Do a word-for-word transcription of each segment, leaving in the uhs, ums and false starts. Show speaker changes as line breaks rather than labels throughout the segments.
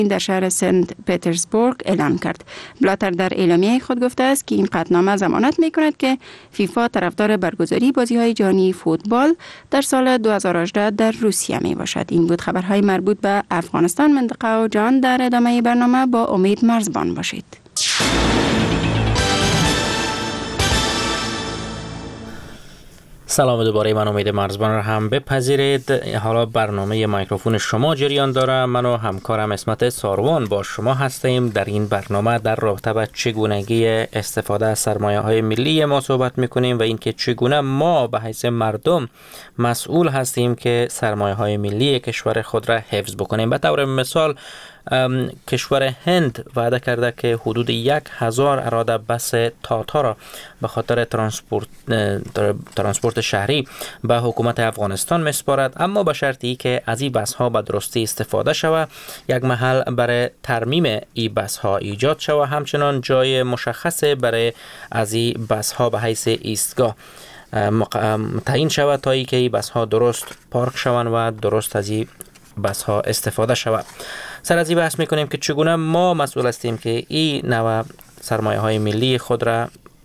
در شهر سنت پترزبورگ اعلام کرد. بلاتر در اعلامیه خود گفته است که این قطعنامه ضمانت می کند که فیفا طرفدار برگزاری بازی‌های جهانی فوتبال در سال دو هزار و هجده در روسیه می باشد. این بود خبرهای مربوط به افغانستان، منطقه و جهان. در ادامه برنامه با امید مرزبان باشید.
سلام دوباره، من امید مرزبان را هم بپذیرید. حالا برنامه میکروفون شما جریان داره. من و همکارم اسمت ساروان با شما هستیم. در این برنامه در رابطه با چگونگی استفاده از سرمایه های ملی ما صحبت میکنیم و اینکه چگونه ما به حیث مردم مسئول هستیم که سرمایه های ملی کشور خود را حفظ بکنیم. به طور مثال کشور هند وعده کرده که حدود یک هزار اراده بس تاتا را به خاطر ترانسپورت ترانسپورت شهری به حکومت افغانستان میسپارد، اما به شرطی که از این بس ها به درستی استفاده شود، یک محل برای ترمیم این بس ها ایجاد شود، همچنان جای مشخص برای از این بس ها به حیث ایستگاه تعیین شود تا ای که این بس ها درست پارک شوند و درست از این بس ها استفاده شود. سر از این بحث میکنیم که چگونه ما مسئول هستیم که این نوع سرمایه های ملی خود را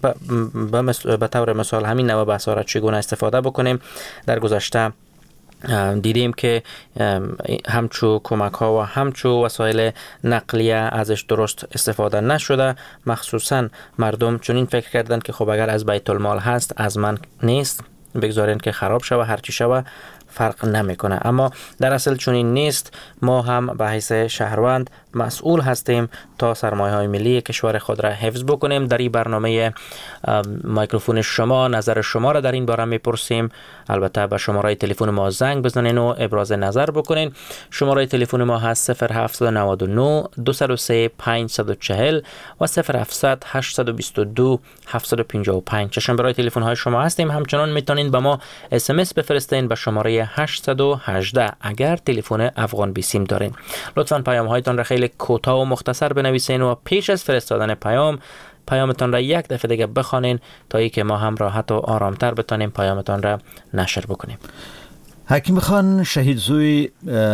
به طور مثال همین نوع بحث ها را چگونه استفاده بکنیم. در گذشته دیدیم که همچو کمک ها و همچو وسایل نقلیه ازش درست استفاده نشده، مخصوصا مردم چون این فکر کردن که خب اگر از بیت المال هست از من نیست، بگذارین که خراب شوه، هرچی شوه فرق نمیکنه. اما در اصل چون این نیست، ما هم به حیث شهروند مسئول هستیم تا سرمایه های ملی کشور خود را حفظ بکنیم. در این برنامه میکروفون شما نظر شما را در این باره میپرسیم. البته به شماره تلفن ما زنگ بزنین و ابراز نظر بکنین. شماره تلفن ما هست صفر هفت نه نه دو صفر سه پنج چهار صفر و صفر هفت صفر صفر هشت دو دو هفت پنج پنج. چشم برای تلفن های شما هستیم. همچنان میتونین به ما اس ام اس بفرستین به شماره هشت یک هشت اگر تلفن افغان بیسیم دارین. لطفاً پیام هایتان را خیلی کوتاه و مختصر بنویسین و پیش از فرستادن پیام پیامتان را یک دفعه دیگه بخوانین تا ای که ما هم راحت و آرامتر بتونیم پیامتان را نشر بکنیم.
حکیم خان شهید زوی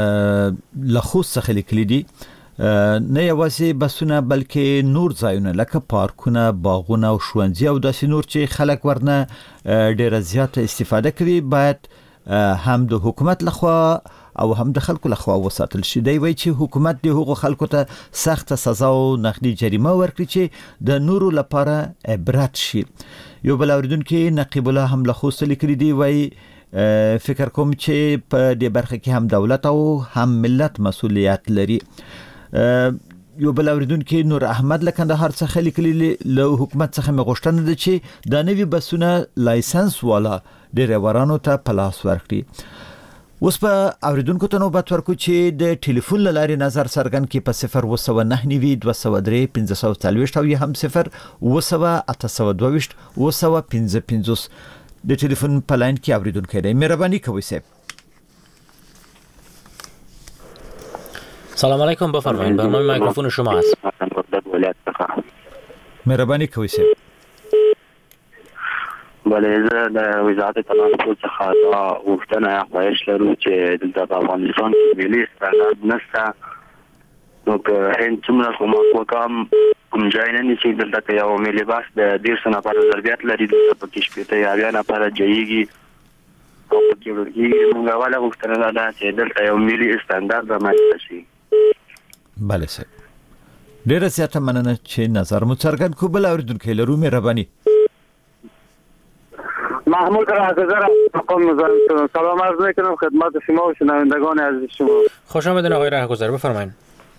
لخوست خیلی کلیدی نه یوازې بسونه بلکې نور ځایونه لکه پارکونه، باغونه او ښوونځي او داسې نور چې خلک ورنه ډیره زیاته استفاده کوي باید هم د حکومت لخوا او هم د خلکو لخوا وساتل شي. دی وایي چې حکومت د هغو خلکو ته سخت سزا او نقدي جریمه ورکړي چې د نورو لپاره عبرت شي. یو بل اوریدونکي نقیب الله هم له خوست لیکلي دی، وایي فکر کوم چې په دې برخه کې هم دولت او هم ملت مسؤلیت لري. یو بل اوریدونکي نور احمد له کندهار څخه لیکلي له حکومت څخه مې غوښتنه ده چې د نوي بسونه لایسنس والا ډریورانو ته په لاس ورکړي. اوس په اوریدونکو ته نوبت ورکو چې د ټلیفون له لارې نظر څرګند کړي په صفر اوه سوه نهه نوي دوه سوه درې پنځه سوه څلوېښت او یا هم صفر اوه سوه اته سوه دوه ویشت اوه سوه پنځه پنځوس. د ټلیفون په لاین کې اوریدونکی دی. مهرباني کوئ صاحب.
سلام علیکم، بفرمایید، برنامه میکروفون شما است.
مهرباني کوئ صاحب.
بله، زه د وزارت ترانسپورت څخه دا غوښتنه خواهش لرو چې دلته په افغانستان کې ملي استعداد نشته، نو که هند څومره کومک وکړم کوم ځای نه نیسي دلته که یو ملي بس د دېرشو نفره ضربیت لري، دلته پکې شپېته یا اویا نفره جایږي او پکې ورکېږي. موږ اوله غوښتنه دا ده چې دلته یو ملي استعداد رامنځته شي.
بله صاحب، ډېره زیاته مننه چې نظر مو څرګند کړو. بل اورېدونکی لرو، مهرباني.
محمود رهگذر مقام سلام عرض میکنم خدمت شما و شنوندگان عزیز شما.
خوش آمدین آقای رهگذر، بفرمایید.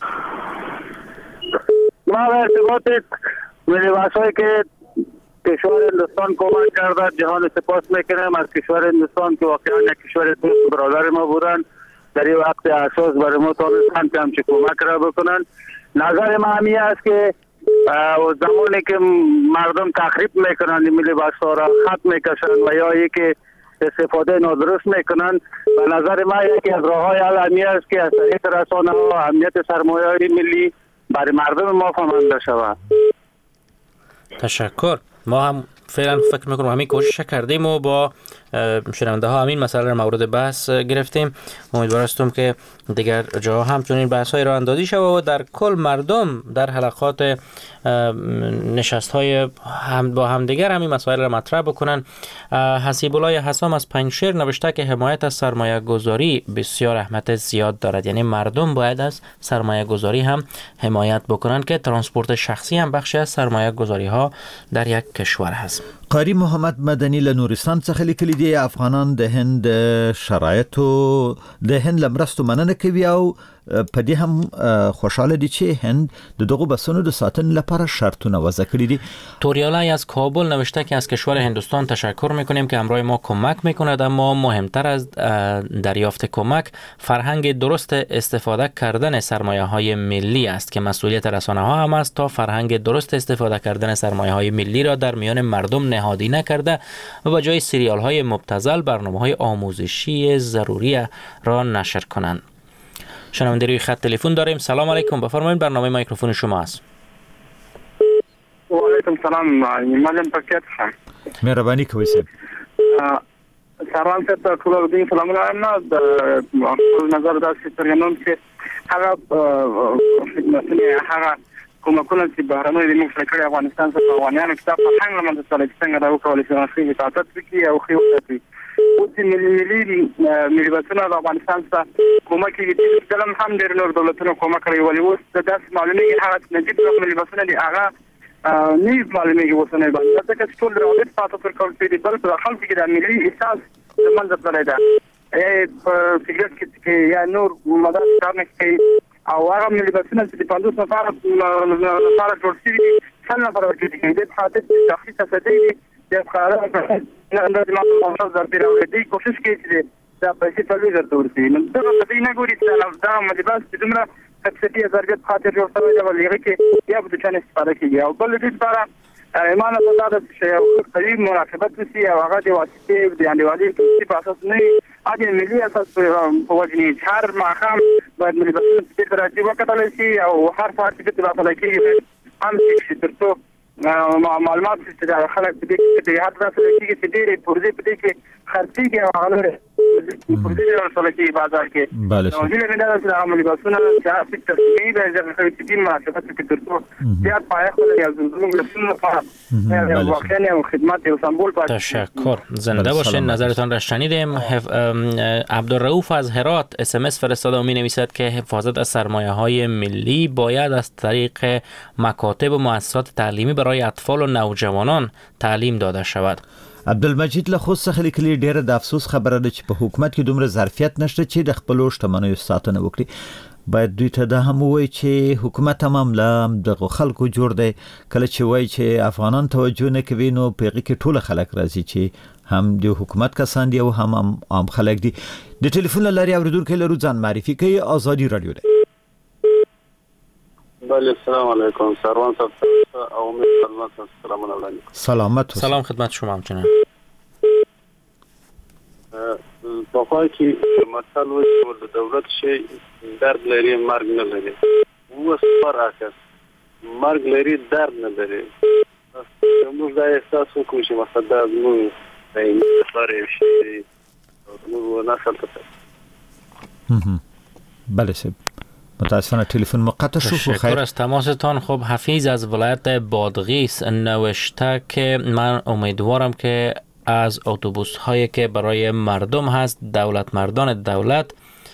ما به ارتباط ملی بحثایی که کشور هندوستان کمک کرده جهان سپاس میکنم از کشور هندوستان که واقعا یک کشور دوست برادر ما بودن، در این وقت اساس برای ما تانستن که همچه کمک را بکنن. نظر ما همی است که زمانی که مردم تخریب میکنن ملی بحثا را خط میکشن و یا یکی استفاده نادرست میکنن، به نظر ما یکی از راه های حل همی است که از طریق رسانه ها اهمیت سرمایه های ملی برای مردم ما فهمانده شود.
تشکر. ما هم فعلا فکر میکنم همین کوشش کردیم و با شنونده ها همین مسئله را مورد بحث گرفتیم. امیدوار هستم که دیگر جا هم چنین بحث های راه اندازی شود و در کل مردم در حلقات نشست های هم با هم دیگر همین مسائل را مطرح بکنن. حسیب الله حسام از پنجشیر نوشته که حمایت از سرمایه گذاری بسیار اهمیت زیاد دارد، یعنی مردم باید از سرمایه گذاری هم حمایت بکنن که ترانسپورت شخصی هم بخشی از سرمایه گذاری ها در یک کشور هست.
قاری محمد مدنی له نورستان څخه لیکلي دي افغانان د هند شرایطو د هند لمرستو مننه کوي او په دې هم خوشاله دي چې هند د دغه بسونو د ساتنې لپاره شرطونه وضع کړي دي.
توریالای از کابل نوشته که از کشور هندوستان تشکر میکنیم که همراه ما کمک میکند، اما مهمتر از دریافت کمک فرهنگ درست استفاده کردن سرمایه های ملی است که مسئولیت رسانه ها هم است تا فرهنگ درست استفاده کردن سرمایه های ملی را در میان مردم نهادی نکرده و به جای سریال های مبتذل برنامه های آموزشی ضروری را نشر کنند. شنونده روی خط تلفن داریم. سلام علیکم، بفرمایید، برنامه میکروفون شما است.
و علیکم سلام، مالم پاکت شم.
مهربانی کوئ سر.
سلام ته ټول دې سلامونه نه د نظر داسې ترګنوم چې هغه خدمتونه هغه کومکونه چې بهرنۍ د موږ سره افغانستان څخه افغانانو کې تاسو څنګه لمن څخه څنګه دا وکولای شي چې حفاظت وکړي او خیوط او چې ملي ملي بسونه د افغانستان څخه کومک کوي چې کلم هم ډېر نور دولتونو کومک کوي، ولې اوس د داس معلومي هغه نجیب ملي بسونه دي هغه نه معلومي وسنه باندې ځکه چې ټول راوړل تاسو پر کول دي بل په خلک کې د ملي احساس د منځ پرې ده ای فکر کې یا نور مدار کارنه کوي او هغه ملي بسونه چې په پندوس نفر لپاره جوړ شوي څنګه فرق کوي د خاطر شخصي تصدیق د قرار نه د معلوماتو ځای راوړي کوشش کوي چې دا پیسې په لږه تورسي نو دا په دې نه ګوري چې دا ملي بس چې دومره تکسیه درجه خاطر جوړ شوی دی ولې کې یا په چانه استفاده کوي او بل دې لپاره ایمان الله دا چې یو قریب مراقبت وسی او هغه د واسطې د انډیوالي په اساس نه اګه ملي اساس په وجني هر ماخام باید ملي بسونه په راځي وکړل شي او هر فارټ کې د راځي کېږي هم چې ترڅو معلومات چې خلک دې کې د هر څه کې چې ډېر پرځې پدې کې خرڅي کې هغه پرځې سره کې بازار کې
بله
نو دې نه دا چې عملي بسونه چې په ترتیب د دې مراقبت کې ترڅو بیا پای خو یا زموږ لپاره فقط واقعا او خدمت او سمبول باید.
تشکر، زنده باشین. نظرتان را شنیدیم. عبدالرؤوف از هرات اس ام اس فرستاده و می‌نویسد که حفاظت از سرمایه‌های ملی باید از طریق مکاتب و مؤسسات تعلیمی برای اطفال و نوجوانان تعلیم داده شود.
عبدالمجید له خوست څخه لیکلي ډېره د افسوس خبره ده چې په حکومت کې دومره ظرفیت نشته چې د خپلو شتمنیو ساتنه وکړي. باید دوی ته دا هم ووایي چې حکومت هم هم دغه خلکو جوړ دی. کله چې وایي چې افغانان توجه نه کوي نو په هغې کې ټوله خلک راځي چې هم د حکومت کسان دي او هم عام خلک دي. د ټلیفون له لارې اورېدونکی لرو، ځان معرفي کوي. ازادي راډیو دی.
بله السلام علیکم، سروان صاحب او امید سلامت سلام علیکم.
سلامت
سلام خدمت شما. همچنین
بخواه که مثل و د دولت شي درد لري مرگ نه لري و سپر اکس مرگ لري درد نه لري. موږ دا احساس وکړو چې مثلا دا موږ د سره شي موږ نسل ته
بله سب متاسفانه تلفن مقطع شد.
تشکر از تماستان. خب حفیظ از ولایت بادغیس نوشته که من امیدوارم که از اتوبوس هایی که برای مردم هست دولت مردان دولت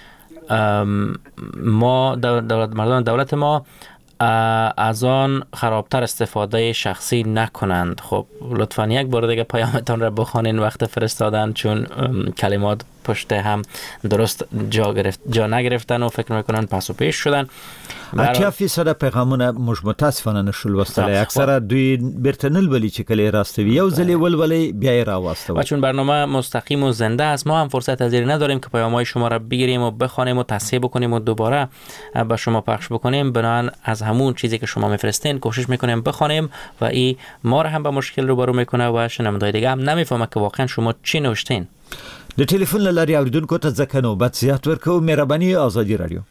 ما دولت مردان دولت ما از آن خرابتر استفاده شخصی نکنند. خب لطفاً یک بار دیگه پیامتان را بخوانین وقت فرستادن، چون کلمات پشت هم درست جا گرفت جا نگرفتن و فکر میکنن پس و پیش شدن.
اتیا فیصد پیغامونه موږ متاسفانه نشول وستلی. اکثره دوی بیرته نلولي چې کله راستوي یو ځلې ولولي بیا یې راوستوي.
و چون برنامه مستقیم و زنده است ما هم فرصت پذیری نداریم که پیام‌های شما را بگیریم و بخوانیم و تصحیح بکنیم و دوباره به شما پخش بکنیم. بنابراین از همون چیزی که شما میفرستین کوشش میکنیم بخوانیم و این ما را هم با مشکل روبرو میکنه و شنونده‌های دیگه هم نمیفهمه که واقعا شما چی نوشتین.
د ټلیفون له لارې اوریدونکو ته ځکه نوبت زیات ورکوو. مهرباني ازادي راډیو.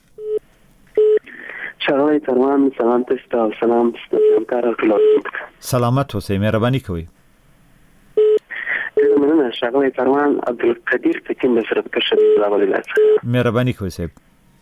شغلای ترمان سلام تشتا و سلام همکار خلاص.
سلامت اوسئ، مهرباني کوئ.
ښاغلی سروان عبدالقدیر تکیم د سره کشر راغلی لاس
مهرباني کوئ صاحب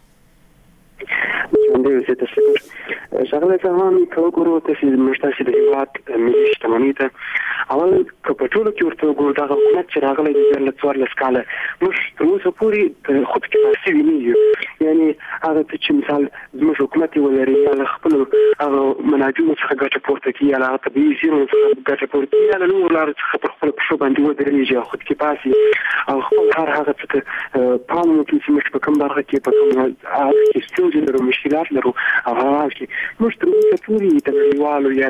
ژوندی اوسئ تشکر ښاغلی سروان که وګورو تاسې موږ تاسې د هېواد ملي شتمنۍ ته اول که په ټولو کې ورته وګورو دغه حکومت چې راغلی د دیارلس څوارلس کاله موږ تر اوسه پورې خودکفا سوي نه یو یعنې هغه ته چې مثال زموږ حکومت یې ولري یا له خپلو هغه منابعو څخه ګټه پورته کړي یا له هغه طبیعي زیرمو څخه ګټه پورته کړي یا له نورو لارو څخه پر خپلو پښو باندې ودرېږي او خودکفا سي او خپل هر هغه څه ته پام وکړي چې موږ په کوم برخه کې په کوم هغه کې ستونزې لرو مشکلات لرو او هغه کې موږ تر اوسه پورې د نړیوالو یا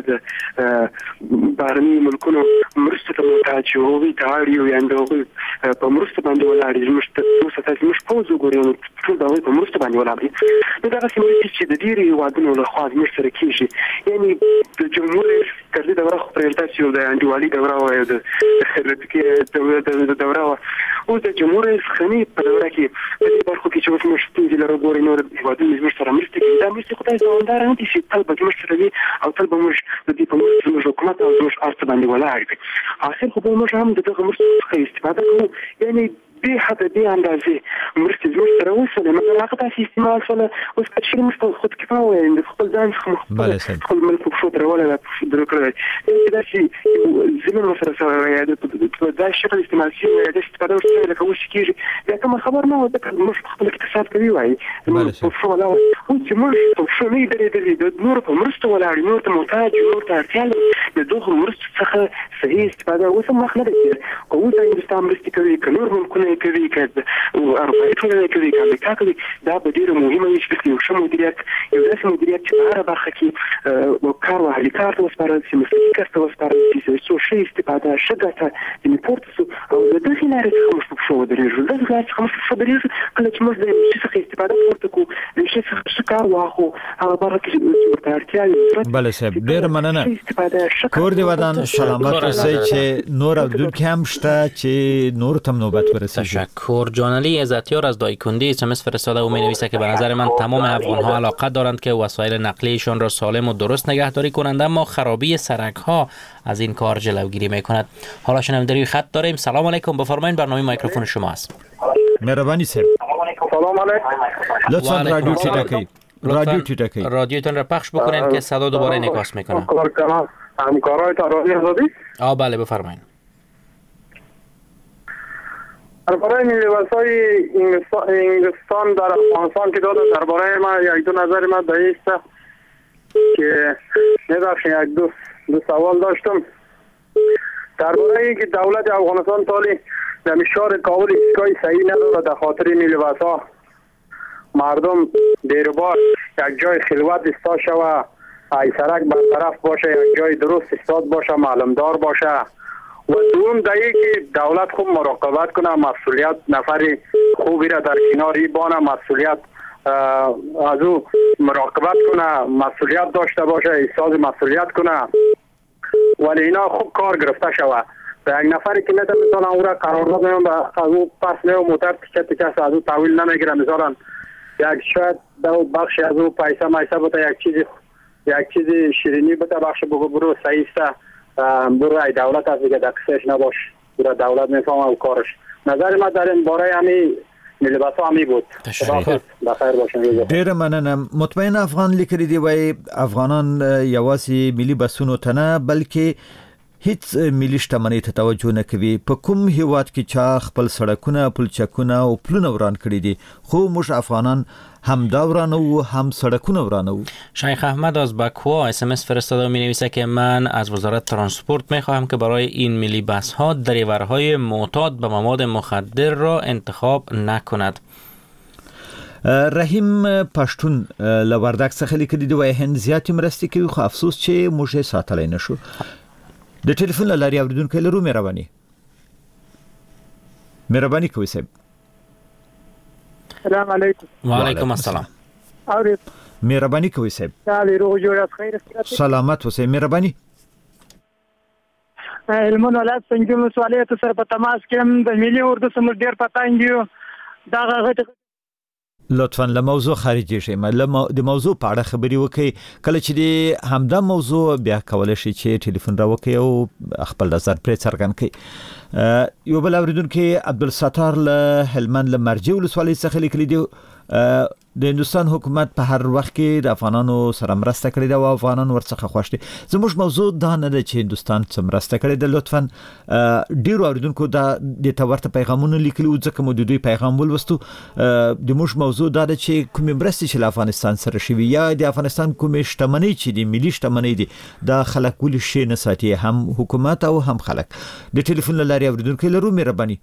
د بهرني ملکونو مرستو ته محتاج یو هغوی ته اړ یو یا د هغوی په مرستو باندې ولاړ یو موږ تر اوسه تاسې موږ پوځ وګورئ نو ټول د هغوی په مرستو باندې ولاړ دي نو دغسې مرستې چې د ډېرو هېوادونو لخوا زموږ سره کېږي یعنې د جمهور رئیس کرزي دوره خو پرېږده چې یو د انډیوالي دوره وه یو د رفیقي دوره وه اوس د جمهور رئیس غني په دوره کې په دې برخو کې چې اوس موږ ستونزې لرو ګورئ نور هېوادونه زموږ سره مرستې کوي دا مرستې خدای دوامداره نه دي چې تل به زموږ سره وي او تل به موږ د دې په مرستو زموږ حکومت او زموږ ارڅ باندې ولاړ وي اخر خو به موږ هم د دغه مرستو څخه استفاده کوو یعنې بې حده بې اندازې مرستې زموږ سره وشولې مګر هغه داسې استعمال شوله اوس که چېرې موږ ته خودکفا ووایو د خپل ځان څخه مو خپل ملک په پښو درولی ده درو کړی دی یعنې داسې ظلم ورسره شوی یا په داسې شکل استعمال شوي یا داسې استفاده ورشوې لکه اوس چې کېږي بیا کومه خبر نه وه ځکه موږ خپل اقتصاد کوي وایي موږ په پښو ولاړ اوس چې موږ په پښو نه یو درېدلي د نورو په مرستو ولاړ یو نورو ته محتاج یو نورو ته اړتیا لري د دغو مرستو څخه صحیح استفاده اوس هم وخت نه دی تېر که اوس هندوستان مرستې کوي که نور ملکونه کوي که اروپایي ټولنه کوي که امریکا کوي دا به ډېره مهمه وي چې یو ښه مدیریت یو داسې مدیریت چې په هره برخه کې کار واهلي کار ته وسپارل شي مسلکي کس ته وسپارل شي څو ښه استفاده ښه ګټه ځینې پورته شو او د دغې لارې څخه موږ په پښو ودرېږو دغې لارې څخه موږ په پښو درېږو کله چې موږ د یو شي څخه استفاده پورته کړو د شي څخه ښه کار واخلو هغه برخه کې چې ورته اړتیا وي
بله صاحب ډېره مننه کور دې ودان سلامت اوسئ چې نور اورېدونکي هم شته چې نورو ته هم نوبت ورسېږي
تشکر جانعلی عزتیار از دایکندی اس ام اس فرستاده و می‌نویسد که به نظر من تمام افغان‌ها علاقه دارند که وسایل نقلیه‌شان را سالم و درست نگهداری کنند اما خرابی سرک‌ها از این کار جلوگیری می‌کند. حالا شنوندگی خط داریم. سلام علیکم بفرمایید برنامه میکروفون شما است.
مهربانی صاحب.
سلام علیکم.
لطفاً رادیو چیتاکی. رادیو چیتاکی.
رادیوتون را پخش بکنید که صدا دوباره انعکاس می‌کنه.
همکارای رادیو آزادی؟
آ بله بفرمایید.
درباره ملی‌باس‌های انگلستان در افغانستان که داده درباره ما یک دو نظر ما در است که نداشتم یک دو دو سوال داشتم درباره اینکه دولت افغانستان تالی در مشوار کابل ایستگاه صحیح نداره در خاطر ملی‌باس‌ها مردم دیروبار یک جای خلوت ایستاد شوه ای سرک برطرف باشه یک جای درست ایستاد باشه معلومدار باشه و دوم دیگه که دولت خوب مراقبت کنه مسئولیت نفر خوبی را در کناری بانه مسئولیت از او مراقبت کنه مسئولیت داشته باشه احساس مسئولیت کنه ولی اینا خوب کار گرفته شوه و یک نفری که نده مثلا او را قرارداد میون از او پس میو موتر تیکه تیکه از او تحویل نمیگیره مثلا یک شاید دو بخشی از او پیسه میسه بوده یک چیزی یک چیزی شیرینی بوده بخش بگو برو صحیحسته برو ای دولت هستی که دقیقش نباش برو دولت میفهم او کارش نظر ما در این باره همی ملی‌باس همی بود
تشکر
بخیر باشین
ډیره مننه مطمئن افغان لیکلي دی وای افغانان یوازې ملي بسونو ته نه بلکې هیڅ ملي شتمنۍ ته توجه نه کوي په کوم هیواد کې چا خپل سړکونه پلچکونه او پلونه وران کړی دي خو موږ افغانان هم دا ورانو و هم سړکونه ورانو.
شیخ احمد از بکوا اس ام اس فرستاده و می‌نویسد که من از وزارت ترانسپورت می‌خواهم که برای این ملی بس ها دریورهای معتاد به مواد مخدر را انتخاب نکند.
رحیم پښتون له وردګ څخه لیکلي دی وای هند زیاتې مرستې کوي خو افسوس چې موږ یې ساتلی نشو. د ټلیفون له لارې اوریدونکو لرو مهرباني مهرباني کوئ صاحب.
السلام علیکم.
وعلیکم السلام.
اورید
مهرباني کوئ صاحب.
تعالی روغ جوړ از خیر
سلامت اوسئ مهرباني.
علمون ولایت څنګه مسؤلیت سره په تماس کې د ملي اردو سمر ډیر پتانګیو دا غږ
لطفاً له موضوع خارجي شي مله د موضوع په اړه خبري وکي کله چې د همدا موضوع بیا کول شي چې ټلیفون را وکي او خپل نظر پرې څرګند کړي. یو بل اوریدونکو عبدالستار له هلمند له مرجع ولسوالۍ څخه لیکلي دی د هندستان حکومت په هر وخت کې د افغانانو سره مرسته کړې ده او افغانان ورڅخه خوښ دي. زموږ موضوع دا نه ده چې هندستان څه مرسته کړې ده. لطفاً ډیرو اوریدونکو دا د تورته پیغامونه لیکلي او ځکه مو د دوی پیغام ولوستو. د موږ موضوع دا ده چې کومې مرستې چې له افغانستان سره شوي یا د افغانستان کومې شتمنۍ چې د ملي شتمنۍ دي دا خلک ولې شي نه ساتي، هم حکومت او هم خلک. د ټلیفون له لارې اوریدونکو لرو مهرباني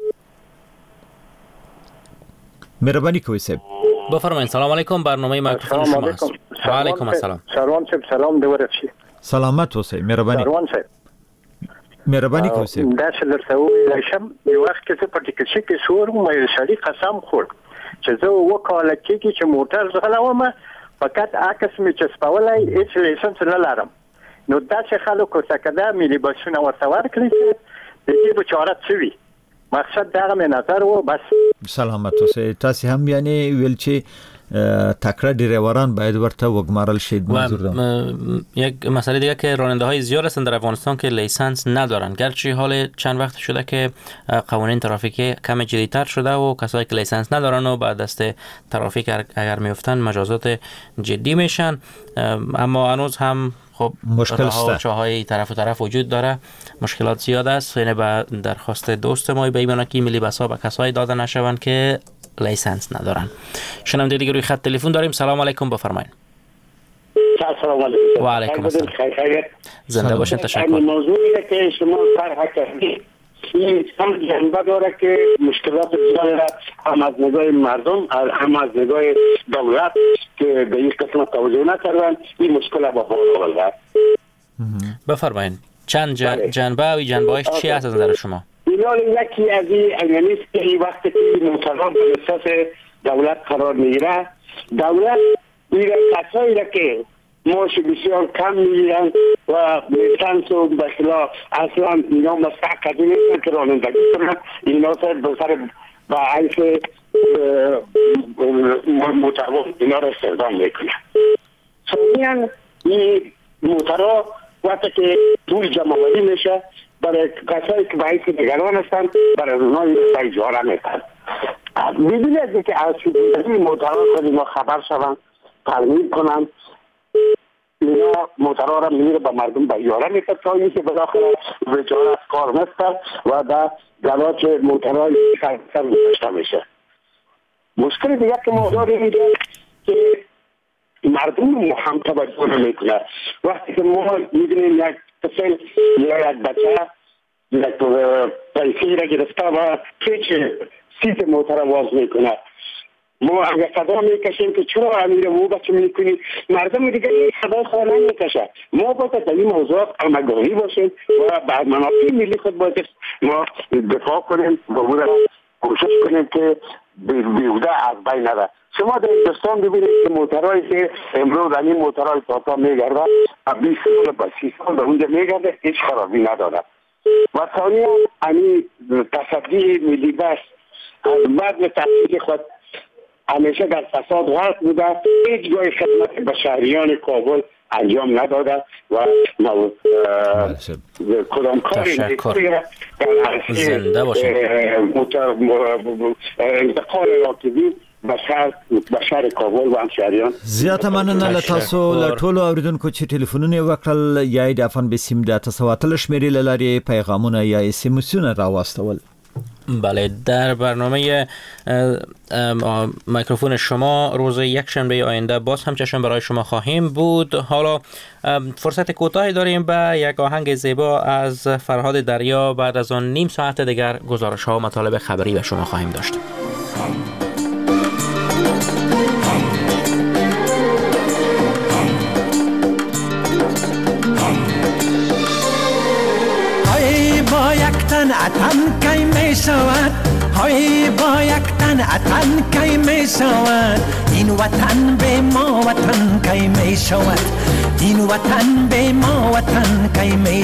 مهرباني کوي صاحب.
بفرمایید. سلام علیکم، برنامه مایکروفون شما است. و علیکم السلام.
سروان صاحب سلام دور شي.
سلامت اوسئ. مهرباني.
سروان صاحب
مهرباني کوي صاحب.
دا څه درته وایي شم یو وخت کې په ټیکسي کې سور مې سړي قسم خور چې زه وکاله کې چې موټر زغلوم فقط عکس مې چې سپاولای هیڅ لیسنس نه لرم. نو دا چې خلکو څخه دا ملي بسونه ورته ورکړي د دې په چاره څه وي. مقصد دا مې نظر و بس.
سلامت اوسئ. تاسو هم یعنی ویل چې تکرار ډریوران باید ورته وګمارل شي.
یک مسئله دیگه که راننده های زیاد هستند در افغانستان که لیسانس ندارن، گرچه حال چند وقت شده که قوانین ترافیکی کم جدی‌تر شده و کسایی که لیسانس ندارن و بعد دست ترافیک اگر میافتن مجازات جدی میشن، اما هنوز هم خب
مشکل است.
چاهای طرف و طرف وجود داره، مشکلات زیاد است. یعنی با درخواست دوست ما به ایمانا که ملی بسا به کسایی داده نشوند که لیسانس ندارن. شنونده دیگه روی خط تلفن داریم. سلام علیکم، بفرمایید.
سلام علیکم.
و علیکم السلام. زنده باشین. تشکر.
موضوعی که شما طرح کردید این هم جنبه داره که مشکلات زیاد هم از نگاه مردم هم از نگاه دولت که به این قسم توجه نکردن این مشکل با بالا آورده.
بفرمایید. چند جنبه و جنبه‌اش چی هست از نظر شما؟
اینا یکی از این یعنی که این وقتی که مطالبات به اساس دولت قرار میگیره، دولت میگه کسایی را که معاش بسیار کم میگیرن و لیسانس و بخلاف اصلا اینا مستحقی نیستن که رانندگی کنن، اینا سر بسر با حیث مطالبات اینا را استخدام میکنن. ثانیاً این موترها وقتی که پول جمع‌آوری میشه برای کسایی که باعث نگران هستند برای اونها این اجاره میکنن. بدون از اینکه از این موترها خود ما خبر شوند ترمیم کنند، اینا موترها را میره با مردم به اجاره میکنن تا اینکه بالاخره اجاره از کار میفتن و در گلاچ موترها سر گذاشته میشه. مشکل دیگه که ما داریم اینه که مردم هم توجه نمیکنه. وقتی که ما میبینیم یک طفل یا یک بچه یک پیسی را گرفته و پیچ سیت موتر واز میکنه، ما اگر صدا میکشیم که چرا امیر مو بچه میکنی، مردم دیگه این صدا خواه نمیکشه. ما باید در این موضوعات آمگاهی باشیم و بعد منافع ملی خود باید ما دفاع کنیم و باید کوشش کنیم که بیوده از بین نره. شما در هندوستان ببینید که موترهایی که امروز این موترهای تاتا میگرده بیست سال با سی سال به اونجا میگرده هیچ خرابی نداره. و ثانیا این تصدی ملی بس از بعد تصدیق خود همیشه در فساد غرق بوده، هیچ جای خدمت به شهریان کابل انجام نداده و کدام کاری
تشکر. زنده باشید.
انتقال راکبی بشار بشار کابل و همشهریان.
زیات مننه له تاسو له ټولو اوریدونکو چې ټلیفونونه وکړل یا د افغان بسیم د تسواتل شمیرې لاري پیغامونه یا اس ام اسونه راوستول.
بله، در برنامه میکروفون شما روز یک شنبه آینده باز هم چشم برای شما خواهیم بود. حالا فرصت کوتاهی داریم به یک آهنگ زیبا از فرهاد دریا. بعد از آن نیم ساعت دیگر گزارش ها و مطالب خبری به شما خواهیم داشت.
اتن کی می شود، های با یک تن اتن کی می شود، این وطن به ما وطن کی می شود، این وطن به ما وطن کی می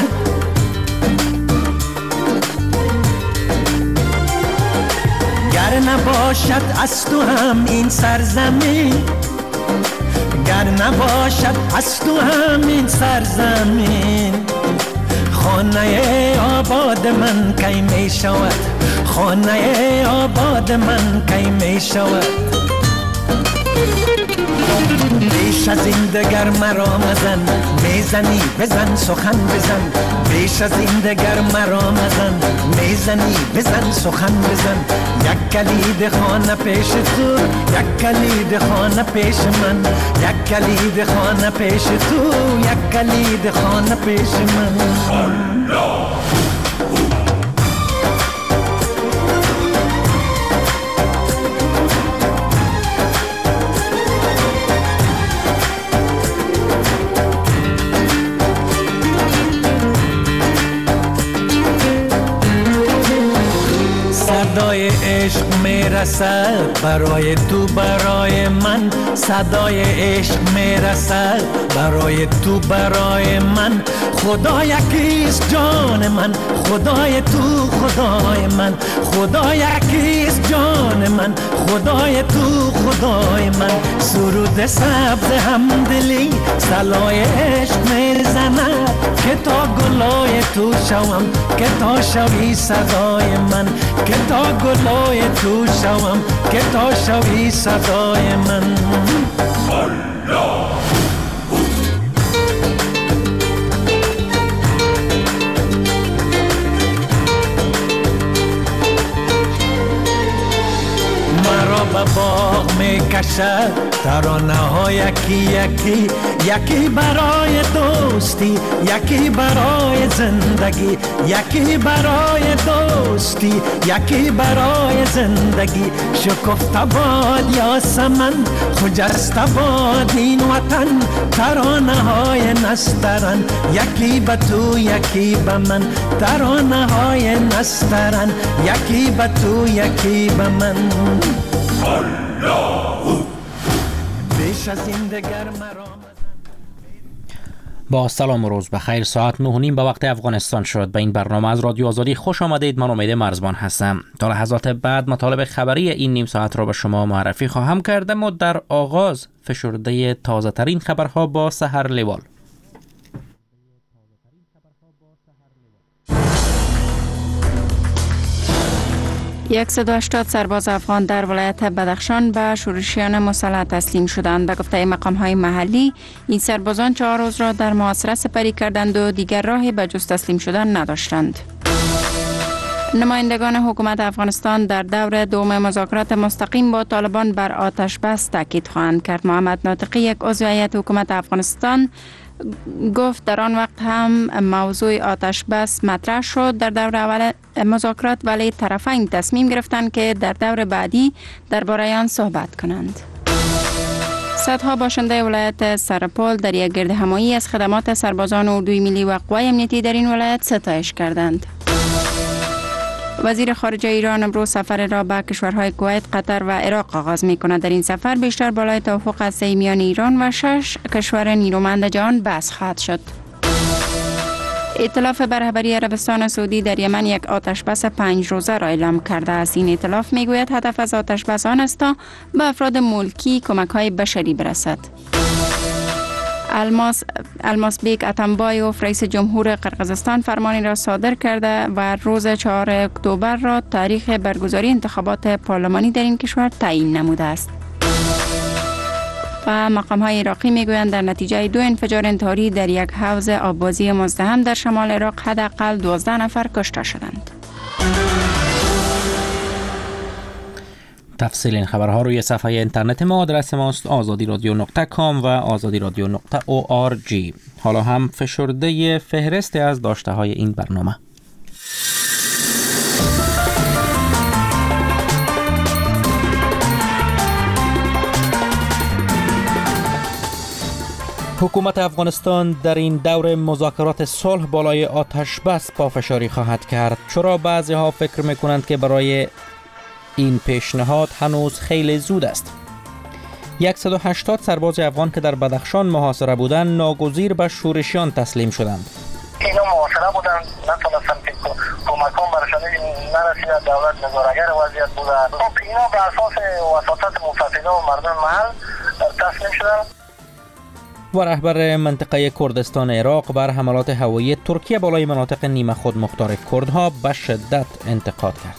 شود. گر گر نباشد از تو هم این سرزمین، گر نباشد از تو هم این سرزمین، خانه آباد من کی می شود، خانه آباد من کی می شود. بیش از این دگر مرا مزن، میزنی بزن سخن بزن، بیش از این دگر مرا مزن، میزنی بزن سخن بزن. یک کلید خانه پیش تو، یک کلید خانه پیش من، یک کلید خانه پیش تو، یک کلید خانه پیش من. صدای عشق میرسد برای تو برای من، صدای عشق میرسد برای تو برای من. خدا یکیست جان من، خدای تو خدای من، خدا یکیست جان من، خدای تو خدای من. سرود سبز همدلی صلای عشق میزند که تا گلای تو شوم، که تا شوی صدای من، که تا گلای تو شوم، که تا شوی صدای من. مرا به باغ می کشد ترانه ها یکی یکی، یکی برای دوستی، یکی برای زندگی، یکی برای دوستی، یکی برای زندگی. شکفته باد یاسمن، خجسته باد این وطن، ترانه های نسترن، یکی به تو یکی به من، ترانه های نسترن، یکی به تو یکی به من. بیش از این دگر مرا.
با سلام و روز بخیر. ساعت نه و نیم به وقت افغانستان شد. به این برنامه از رادیو آزادی خوش آمدید. من امید مرزبان هستم. تا لحظات بعد مطالب خبری این نیم ساعت را به شما معرفی خواهم کرد، اما در آغاز فشرده تازه ترین خبرها با سحر لیوال.
صد و هشتاد سرباز افغان در ولایت بدخشان به شورشیان مسلح تسلیم شدند. به گفته مقام‌های محلی، این سربازان چهار روز را در محاصره سپری کردند و دیگر راهی به جز تسلیم شدن نداشتند. نمایندگان حکومت افغانستان در دور دوم مذاکرات مستقیم با طالبان بر آتش بس تاکید خواهند کرد. محمد ناطقی، یک عضو هیئت حکومت افغانستان، گفت در آن وقت هم موضوع آتش بس مطرح شد در دور اول مذاکرات، ولی طرفین تصمیم گرفتند که در دور بعدی درباره آن صحبت کنند. صدها باشنده ولایت سرپل در یک گرد همایی از خدمات سربازان اردوی ملی و قوای امنیتی در این ولایت ستایش کردند. وزیر خارجه ایران امروز سفر را به کشورهای کویت، قطر و عراق آغاز می کند. در این سفر بیشتر بالای توافق از میان ایران و شش کشور نیرومند جهان بحث خواهد شد. ائتلاف بر رهبری عربستان سعودی در یمن یک آتش بس پنج روزه را اعلام کرده است. این ائتلاف می گوید هدف از آتش بس آن است تا به افراد ملکی کمک های بشری برسد. الماس الماس بیگ اتمبایوف، رئیس جمهور قرقیزستان، فرمانی را صادر کرده و روز چهارم اکتبر را تاریخ برگزاری انتخابات پارلمانی در این کشور تعیین نموده است. و مقام‌های عراقی میگویند در نتیجه دو انفجار انتحاری در یک حوض آببازی مزدحم در شمال عراق حداقل دوازده نفر کشته شدند.
تفصیل این خبرها روی صفحه اینترنت ما، آدرس ماست آزادی رادیو نقطه کام و آزادی رادیو نقطه او آر جی. حالا هم فشرده فهرست از داشته های این برنامه. حکومت افغانستان در این دور مذاکرات صلح بالای آتش بس پافشاری خواهد کرد. چرا بعضی ها فکر میکنند که برای این پیشنهاد هنوز خیلی زود است. صد و هشتاد سرباز افغان که در بدخشان محاصره بودند ناگزیر به شورشیان تسلیم شدند.
اینا محاصره بودند، نتونستن که کمکان برشان نرسید، دولت نظارگر وضعیت بوده. اینا به اساس وساطت مفسدین و مردم محل تصمیم شدن.
و رهبر منطقه کردستان عراق بر حملات هوایی ترکیه بالای مناطق نیمه خود مختار کردها به شدت انتقاد کرد.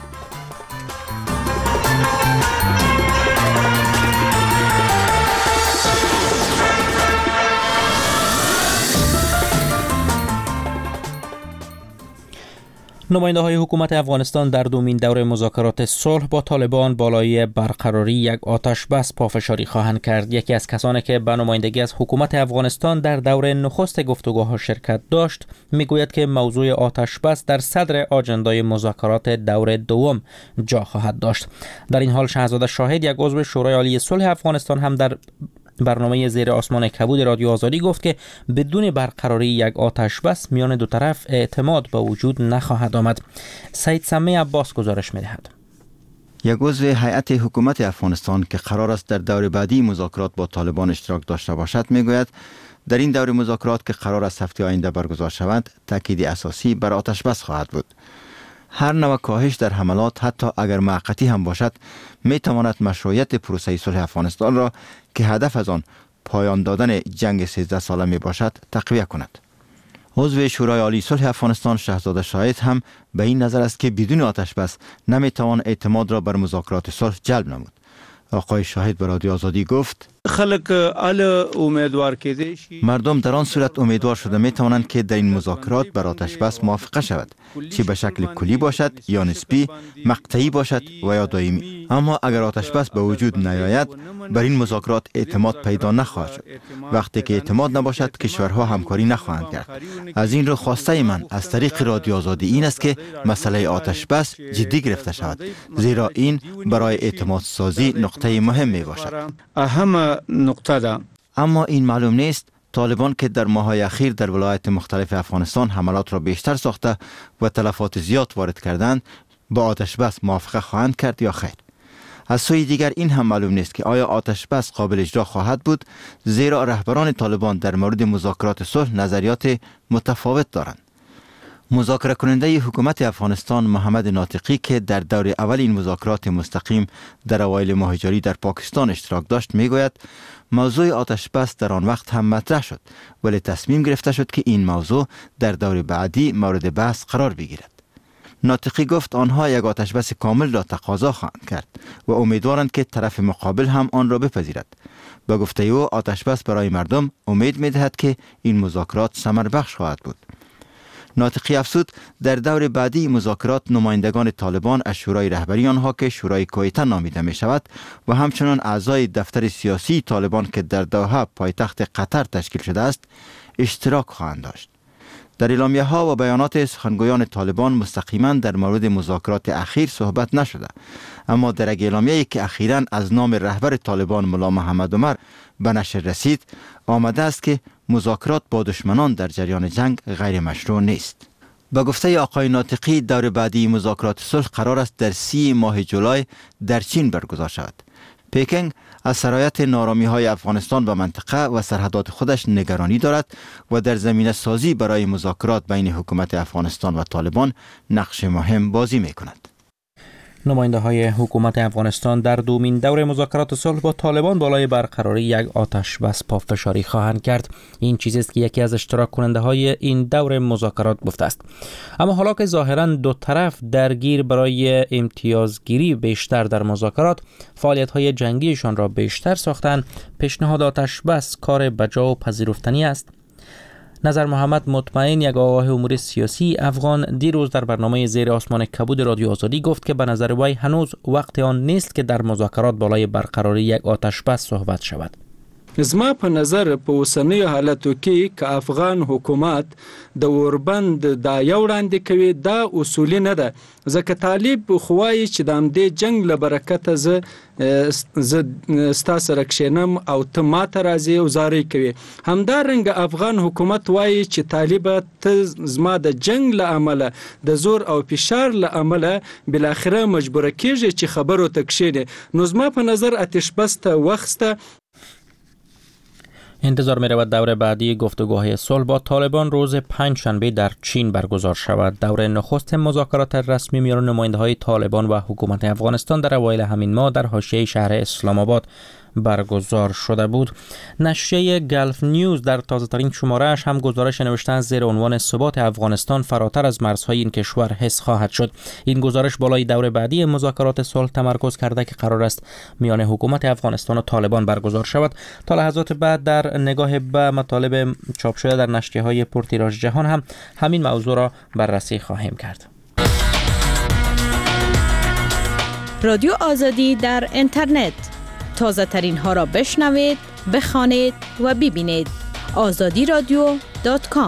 نماینده های حکومت افغانستان در دومین دور مذاکرات صلح با طالبان بالای برقراری یک آتش بس پافشاری خواهند کرد. یکی از کسانی که به نمایندگی از حکومت افغانستان در دور نخست گفتگوها شرکت داشت میگوید که موضوع آتش بس در صدر آجندای مذاکرات دور دوم جا خواهد داشت. در این حال شاهزاده شاهد، یک عضو شورای عالی صلح افغانستان، هم در برنامه زیر آسمان کبود رادیو آزادی گفت که بدون برقراری یک آتش بس میان دو طرف اعتماد به وجود نخواهد آمد. سید سمی عباس گزارش می‌دهد.
یک عضو هیئت حکومت افغانستان که قرار است در دور بعدی مذاکرات با طالبان اشتراک داشته باشد میگوید در این دور مذاکرات که قرار است هفته آینده برگزار شود تاکید اساسی بر آتش بس خواهد بود. هر نوع کاهش در حملات حتی اگر موقتی هم باشد می تواند مشروعیت پروسه صلح افغانستان را که هدف از آن پایان دادن جنگ سیزده ساله می باشد تقویت کند. عضو شورای عالی صلح افغانستان شاهزاده شاهد هم به این نظر است که بدون آتش بس نمی توان اعتماد را بر مذاکرات صلح جلب نمود. آقای شاهد به رادیو آزادی گفت مردم در آن صورت امیدوار شده می توانند که در این مذاکرات بر آتش بس موافقه شود، چه به شکل کلی باشد یا نسبی، مقطعی باشد و یا دائمی. اما اگر آتش بس به وجود نیاید بر این مذاکرات اعتماد پیدا نخواهد شد. وقتی که اعتماد نباشد کشورها همکاری نخواهند کرد. از این رو خواسته من از طریق رادیو آزادی این است که مسئله آتش بس جدی گرفته شود، زیرا این برای اعتماد سازی نقطه مهم می باشد.
اهم نقطه ده.
اما این معلوم نیست طالبان که در ماه‌های اخیر در ولایات مختلف افغانستان حملات را بیشتر ساخته و تلفات زیاد وارد کردند با آتش بس موافقه خواهند کرد یا خیر. از سوی دیگر این هم معلوم نیست که آیا آتش بس قابل اجرا خواهد بود، زیرا رهبران طالبان در مورد مذاکرات صلح نظریات متفاوت دارند. مذاکره کننده حکومت افغانستان محمد ناطقی که در دور اول این مذاکرات مستقیم در اوایل ماه جاری در پاکستان اشتراک داشت میگوید موضوع آتش بس در آن وقت هم مطرح شد، ولی تصمیم گرفته شد که این موضوع در دور بعدی مورد بحث قرار بگیرد. ناطقی گفت آنها یک آتش بس کامل را تقاضا خواهند کرد و امیدوارند که طرف مقابل هم آن را بپذیرد. با گفته او آتش بس برای مردم امید می‌دهد که این مذاکرات ثمر بخش خواهد بود. ناطقی افزود در دور بعدی مذاکرات نمایندگان طالبان از شورای رهبری آنها که شورای کویته نامیده می شود و همچنان اعضای دفتر سیاسی طالبان که در دوحه پایتخت قطر تشکیل شده است اشتراک خواهند داشت. در اعلامیه ها و بیانات سخنگویان طالبان مستقیما در مورد مذاکرات اخیر صحبت نشده، اما در یک اعلامیه‌ای که اخیراً از نام رهبر طالبان ملا محمد عمر به نشر رسید آمده است که مذاکرات با دشمنان در جریان جنگ غیر مشروع نیست. با گفته آقای ناطقی دور بعدی مذاکرات صلح قرار است در سی ماه جولای در چین برگزار شود. پکینگ از سرایت نارامی های افغانستان و منطقه و سرحدات خودش نگرانی دارد و در زمینه سازی برای مذاکرات بین حکومت افغانستان و طالبان نقش مهم بازی می کند.
نماینده های حکومت افغانستان در دومین دور مذاکرات صلح با طالبان بالای برقراری یک آتش بس پافشاری خواهند کرد. این چیزی است که یکی از اشتراک کننده های این دور مذاکرات گفته است. اما حالا که ظاهراً دو طرف درگیر برای امتیازگیری بیشتر در مذاکرات فعالیت های جنگیشان را بیشتر ساختند، پیشنهاد آتش بس کار بجا و پذیرفتنی است. نظر محمد مطمئن، یک آگاه امور سیاسی افغان، دیروز در برنامه زیر آسمان کبود رادیو آزادی گفت که به نظر وی هنوز وقت آن نیست که در مذاکرات بالای برقراری یک آتش بس صحبت شود.
زما په نظر په اوسنۍ حالتو کې که افغان حکومت د اوربند دا یو وړاندې کوي دا اصولي نه ده، ځکه طالب خو وایي چې د همدې جنګ له برکته زه زه ستا سره کښېنم او ته ماته راځې او زارۍ کوي. همدارنګه افغان حکومت وایي چې طالبه ته زما د جنګ له امله د زور او فشار له امله بالاخره مجبوره کېږي چې خبرو ته کښېنې. نو زما په نظر آتش بس ته وخت
انتظار می رود دور بعدی گفتگوهای صلح با طالبان روز پنجشنبه در چین برگزار شود. دور نخست مذاکرات رسمی میان نماینده‌های طالبان و حکومت افغانستان در اوایل همین ماه در حاشیه شهر اسلام آباد برگزار شده بود. نشریه گلف نیوز در تازه ترین شماره‌اش هم گزارش نوشته زیر عنوان ثبات افغانستان فراتر از مرزهای این کشور حس خواهد شد. این گزارش بالای دور بعدی مذاکرات صلح تمرکز کرده که قرار است میان حکومت افغانستان و طالبان برگزار شود. تا لحظات بعد در نگاه به مطالب چاپ شده در نشریه‌های پرتیراژ جهان هم همین موضوع را بررسی خواهیم کرد.
رادیو آزادی در اینترنت، تازه ترین ها را بشنوید، بخوانید و ببینید. آزادی رادیو دات کام.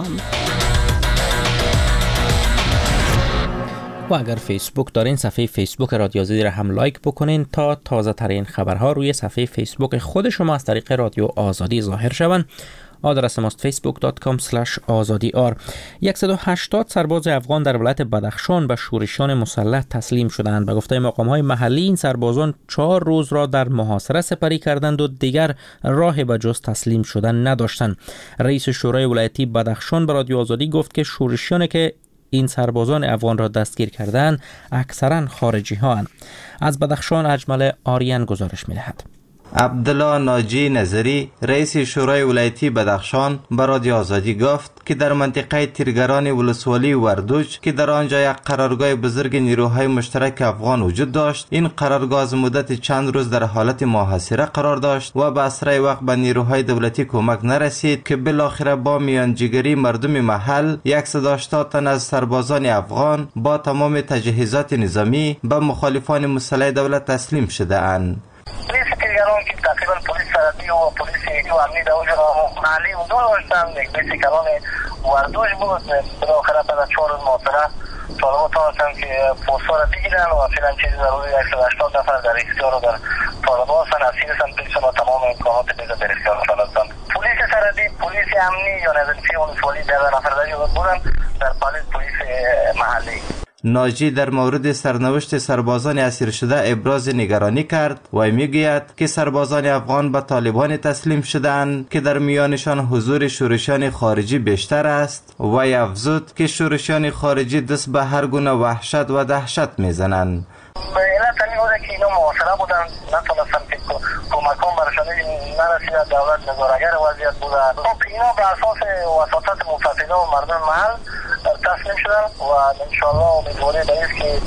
و اگر فیسبوک دارین صفحه فیسبوک رادیو آزادی را هم لایک بکنین تا تازه ترین خبرها روی صفحه فیسبوک خود شما از طریق رادیو آزادی ظاهر شوند. آدرس ماست فیسبوک دات کام اسلش آزادی آر. صد و هشتاد سرباز افغان در ولایت بدخشان به شورشیان مسلح تسلیم شدند. به گفته مقام‌های محلی این سربازان چهار روز را در محاصره سپری کردند و دیگر راه به جز تسلیم شدن نداشتند. رئیس شورای ولایتی بدخشان به رادیو آزادی گفت که شورشیانی که این سربازان افغان را دستگیر کردند اکثرا خارجی ها اند. از بدخشان اجمل آریان گزارش می‌دهد.
عبدالله ناجی نظری رئیس شورای ولایتی بدخشان به رادیو آزادی گفت که در منطقه تیرگران ولسوالی وردوج که در آنجا یک قرارگاه بزرگ نیروهای مشترک افغان وجود داشت، این قرارگاه از مدت چند روز در حالت محاصره قرار داشت و به اسرع وقت به نیروهای دولتی کمک نرسید که بالاخره با میانجیگری مردم محل صد و هشتاد تن از سربازان افغان با تمام تجهیزات نظامی به مخالفان مسلح دولت تسلیم شده اند.
دیگران که تقریبا پلیس سرحدی و پلیس ایدی و امنی در اونجا محلی و دو داشتن، یک بیسی کلان وردوش بود. بالاخره بعد از چهار روز محاصره طالبان تانستن که پوستا را بگیرن و فعلا چیزی در حدود صد و هشتاد نفر در اختیار و در طالبان هستن. اسیر هستن، پلیس و تمام امکانات بیزه در اختیارشان هستن. پلیس سرحدی، پلیس امنی یا نظامی ولسوالی در نفر در بودن در پلیس پلیس محلی.
ناجی در مورد سرنوشت سربازان اسیر شده ابراز نگرانی کرد و میگوید که سربازان افغان به طالبان تسلیم شدند که در میانشان حضور شورشیان خارجی بیشتر است و افزود که شورشیان خارجی دست به هر گونه وحشت و دهشت میزنند.
علت همین بوده که اینا محاصره بودن، نتونستن که کمکان برشان نرسید. دولت نظارگر وضعیت بوده. اینا به اساس وساطت مفسدین و مردم محل تسلیم شدن و انشالله امیدواری به است که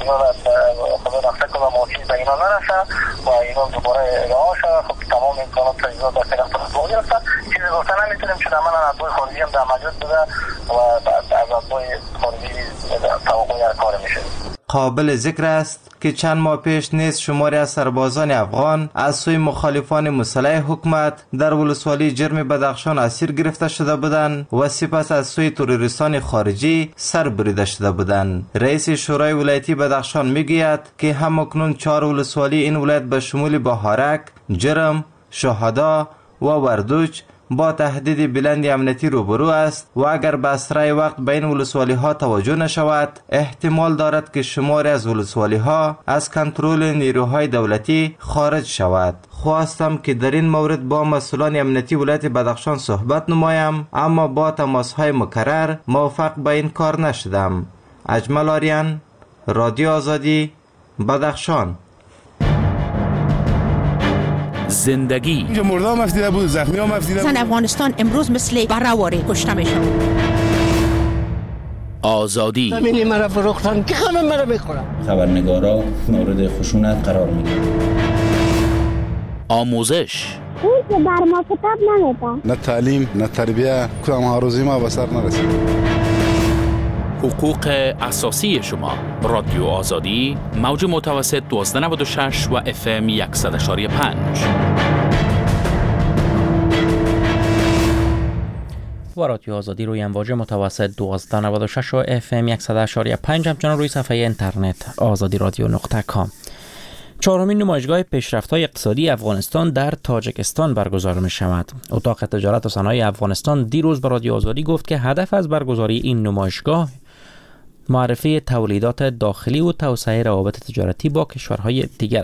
خدا نخته کنه موسیقی به اینا نرسه و اینا دوباره رها شد. خب تمام امکانات تجهیزات در طرف طالبان گرفتن. چیزی گفتن نمیتونیم چون عملا ادوای خارجی هم در موجود بوده و از ادوای خارجی توقع هر کار میشه.
قابل ذکر است که چند ماه پیش نیز شماری از سربازان افغان از سوی مخالفان مسلح حکومت در ولسوالی جرم بدخشان اسیر گرفته شده بودند و سپس از سوی تروریستان خارجی سر بریده شده بودند. رئیس شورای ولایتی بدخشان میگوید که همکنون چهار ولسوالی این ولایت به شمول بهارک، جرم، شهدا و وردوج با تهدید بلند امنیتی روبرو است و اگر به اسرع وقت به این ولسوالی ها توجه نشود احتمال دارد که شماری از ولسوالی ها از کنترل نیروهای دولتی خارج شود. خواستم که در این مورد با مسئولان امنیتی ولایت بدخشان صحبت نمایم اما با تماس های مکرر موفق به این کار نشدم. اجمل آریان، رادیو آزادی، بدخشان.
زندگی
اینجا مرده هم افتیده بود، زخمی هم افتیده بود.
زن افغانستان امروز مثل برهواری کشته میشن.
آزادی
زمینی مرا فروختن که خمه مرا میخورم.
خبرنگارا مورد خشونت قرار میگیرن.
آموزش
اون که بر ما کتاب نمیده.
نه تعلیم نه تربیه کدام هاروزی ما به سر نرسید.
حقوق اساسی شما. رادیو آزادی موج متوسط دوازده نود و شش و اف ام صد و یک و پنج.
و رادیو آزادی روی امواج متوسط دوازده نود و شش و اف ام صد و یک و پنج همچنان روی صفحه اینترنت آزادی رادیو نقطه کام. چهارمین نمایشگاه پیشرفت‌های اقتصادی افغانستان در تاجیکستان برگزار می شود. اتاق تجارت و صنایع افغانستان دیروز به رادیو آزادی گفت که هدف از برگزاری این نمایشگاه معرفی تولیدات داخلی و توسعه روابط تجارتی با کشورهای دیگر است.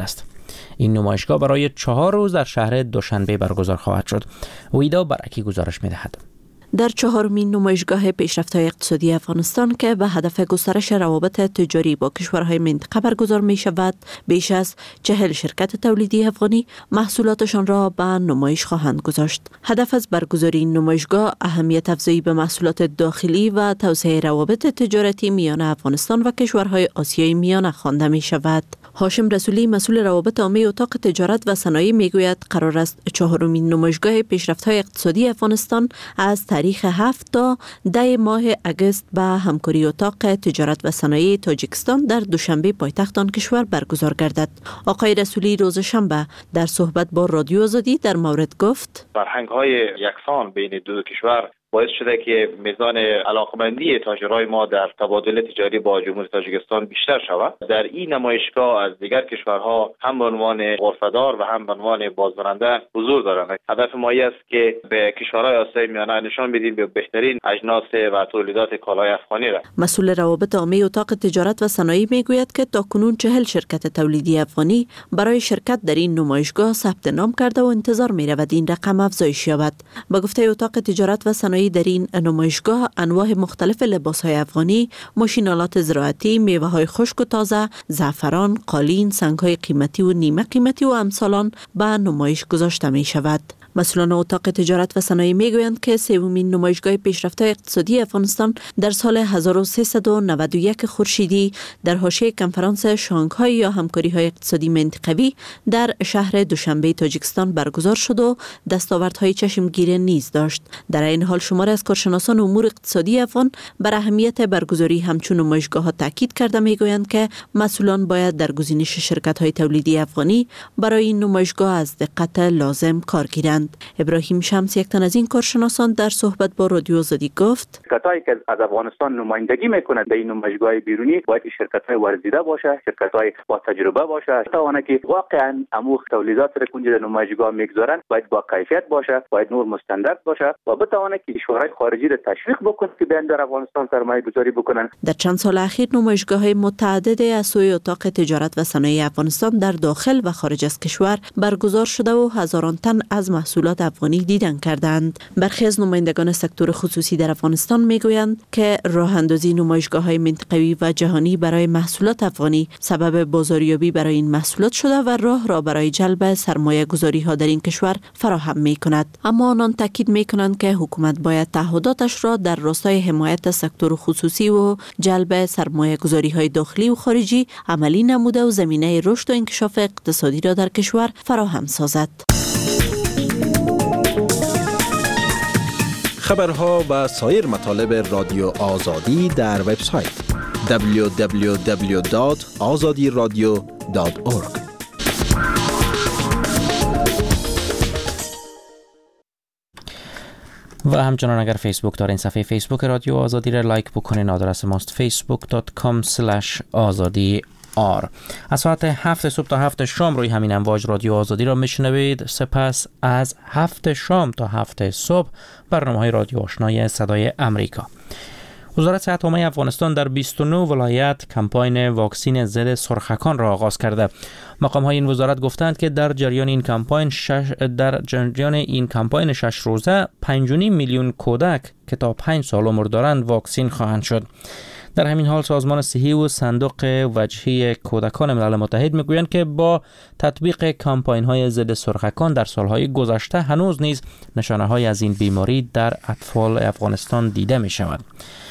این نمایشگاه برای چهار روز در شهر دوشنبه برگزار خواهد شد. ویدا برکی گزارش می‌دهد.
در چهارمین نمایشگاه پیشرفت‌های اقتصادی افغانستان که به هدف گسترش روابط تجاری با کشورهای منطقه برگزار می شود، بیش از چهل شرکت تولیدی افغانی محصولاتشان را به نمایش خواهند گذاشت. هدف از برگزاری این نمایشگاه اهمیت افزایی به محصولات داخلی و توسعه روابط تجارتی میان افغانستان و کشورهای آسیای میانه خوانده می شود. هاشم رسولی مسئول روابط عامه اتاق تجارت و صنایع میگوید قرار است چهارمین نمایشگاه پیشرفت‌های اقتصادی افغانستان از تاریخ هفت تا ده ماه اگست به همکاری اتاق تجارت و صنایع تاجیکستان در دوشنبه پایتخت آن کشور برگزار گردد. آقای رسولی روز شنبه در صحبت با رادیو آزادی در مورد گفت:
فرهنگ‌های یکسان بین دو کشور باعث شده که میزان علاقمندی تاجرای ما در تبادل تجاری با جمهوری تاجیکستان بیشتر شود. در این نمایشگاه از دیگر کشورها هم به عنوان غرفه‌دار و هم به عنوان بازبرنده حضور دارند. هدف ما است که به کشورهای آسیای میانه نشان بدیم به بهترین اجناس و تولیدات کالای افغانی را.
مسئول روابط عامه اتاق تجارت و صنایع میگوید که تاکنون چهل شرکت تولیدی افغانی برای شرکت در این نمایشگاه ثبت نام کرده و انتظار می‌رود این رقم افزایش یابد. با گفته اتاق تجارت و صنایع در این نمایشگاه انواع مختلف لباس‌های افغانی، ماشین‌آلات زراعتی، میوه‌های خشک و تازه، زعفران، قالین، سنگ‌های قیمتی و نیمه قیمتی و امثال آن به نمایش گذاشته می‌شود. مسئولان اتاق تجارت و صنایع میگویند که سومین نمایشگاه پیشرفت‌های اقتصادی افغانستان در سال هزار و سیصد و نود و یک خورشیدی در حاشیه کنفرانس شانگهای یا همکاری‌های اقتصادی منطقوی در شهر دوشنبه تاجیکستان برگزار شد و دستاوردهای چشمگیر نیز داشت. در این حال شماری از کارشناسان امور اقتصادی افغان بر اهمیت برگزاری همچون نمایشگاه‌ها تاکید کرده میگویند که مسئولان باید در گزینش شرکت‌های تولیدی افغانی برای این نمایشگاه از دقت لازم کار گیرند. ابراهیم شمس یک تن از این کارشناسان در صحبت با رادیو آزادی گفت:
شرکت‌هایی که از افغانستان نمایندگی میکنند در این نمایشگاه بیرونی باید شرکت‌های ورزیده باشه، شرکت‌های با تجربه باشه، تا که واقعا امو تولیدات را کنج در نمایشگاه میگذارن باید با کیفیت باشه، باید نور مستندرد باشه و بتونه که کشورهای خارجی را تشویق بکنه که بیان در افغانستان سرمایه گذاری بکنن.
در چند سال اخیر نمایشگاه‌های متعدد از سوی اتاق تجارت و صنایع افغانستان در داخل و خارج از کشور برگزار شده و هزاران تن از محصولات افغانی دیدن کردند. برخی از نمایندگان سکتور خصوصی در افغانستان میگویند که راه اندازی نمایشگاه‌های منطقوی و جهانی برای محصولات افغانی سبب بازاریابی برای این محصولات شده و راه را برای جلب سرمایه گذاری ها در این کشور فراهم می کند. اما آنان تاکید می کنند که حکومت باید تعهداتش را در راستای حمایت سکتور خصوصی و جلب سرمایه گذاری های داخلی و خارجی عملی نموده و زمینه رشد و انکشاف اقتصادی را در کشور فراهم سازد.
خبرها و سایر مطالب رادیو آزادی در وبسایت دبلیو دبلیو دبلیو دات آزادی رادیو دات اورگ.
و همچنان اگر فیسبوک دارین صفحه فیسبوک رادیو آزادی را لایک بکنین. آدرس ماست فیسبوک دات کام اسلش آزادی آر. از ساعت هفت صبح تا هفت شام روی همین امواج رادیو آزادی را میشنوید. سپس از هفت شام تا هفت صبح برنامه‌های رادیو آشنای صدای امریکا. وزارت صحت عامه افغانستان در بیست و نه ولایت کمپاین واکسین ضد سرخکان را آغاز کرده. مقام‌های این وزارت گفتند که در جریان این کمپاین شش در جریان این کمپاین شش روزه پنج و نیم میلیون کودک که تا پنج سال عمر دارند واکسین خواهند شد. در همین حال سازمان صحی و صندوق وجهی کودکان ملل متحد میگویند که با تطبیق کمپاین‌های ضد سرخکان در سالهای گذشته هنوز نیز نشانه‌های از این بیماری در اطفال افغانستان دیده می‌شود.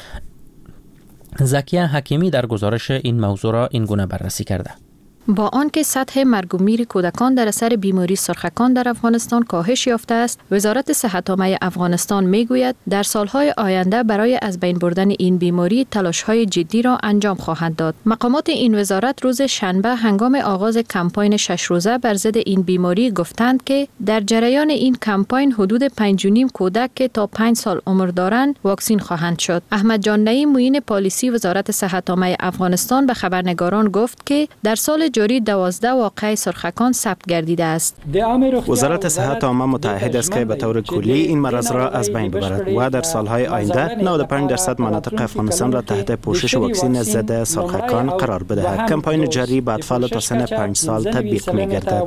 زکیه حکیمی در گزارش این موضوع را این گونه بررسی کرده.
با آنکه سطح مرگ و میر کودکان در اثر بیماری سرخکان در افغانستان کاهش یافته است، وزارت صحت عامه افغانستان میگوید در سالهای آینده برای از بین بردن این بیماری تلاش‌های جدی را انجام خواهد داد. مقامات این وزارت روز شنبه هنگام آغاز کمپاین شش روزه بر ضد این بیماری گفتند که در جریان این کمپاین حدود پنج و نیم کودک که تا پنج سال عمر دارند واکسین خواهند شد. احمد جان نعیم معین پالیسی وزارت صحت عامه افغانستان به خبرنگاران گفت که در سال جاری دوازده واقعه سرخکان ثبت گردیده است.
وزارت صحت عامه متعهد است که به طور کلی این مرض را از بین ببرد و در سالهای آینده نود و پنج درصد مناطق افغانستان را تحت پوشش واکسن ضد سرخکان قرار بدهد. کمپاین جاری به اطفال تا سن پنج سال تطبیق می‌گردد.